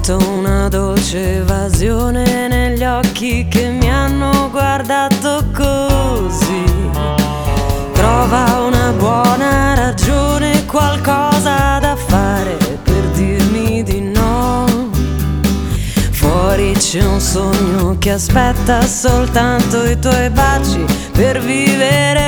Sento una dolce evasione negli occhi che mi hanno guardato così. Trova una buona ragione, qualcosa da fare per dirmi di no. Fuori c'è un sogno che aspetta soltanto i tuoi baci per vivere